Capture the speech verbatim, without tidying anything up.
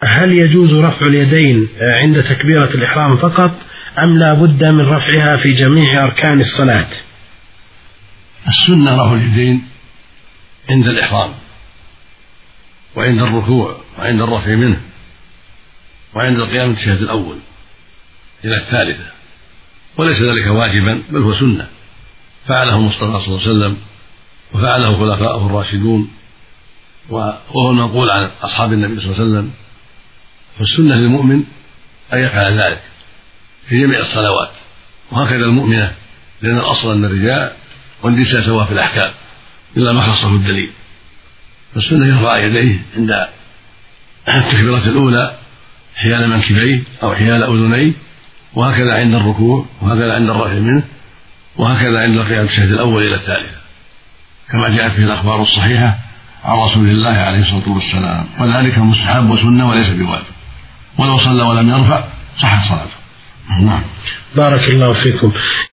هل يجوز رفع اليدين عند تكبيرة الإحرام فقط أم لا بد من رفعها في جميع أركان الصلاة؟ السنة رفع اليدين عند الإحرام وعند الركوع وعند الرفع منه وعند القيام من التشهد الأول إلى الثالثة، وليس ذلك واجبا بل هو سنة فعله المصطفى صلى الله عليه وسلم وفعله خلفاؤه الراشدون وهو المنقول عن أصحاب النبي صلى الله عليه وسلم. فالسنة للمؤمن أن يفعل ذلك في جميع الصلوات، وهكذا المؤمنة، لأن الأصل أن الرجال والنساء سواء في الأحكام إلا ما خصه الدليل. فالسنة يرفع يديه عند التكبيرة الأولى حيال منكبيه أو حيال أذنيه، وهكذا عند الركوع، وهكذا عند الرفع منه، وهكذا عند القيام التشهد الأول إلى الثالثة، كما جاءت فيه الأخبار الصحيحة عن رسول الله عليه الصلاة والسلام. وذلك مستحب وسنة وليس بواجب، ولو صلى ولم يرفع صحت صلاته. نعم. بارك الله فيكم.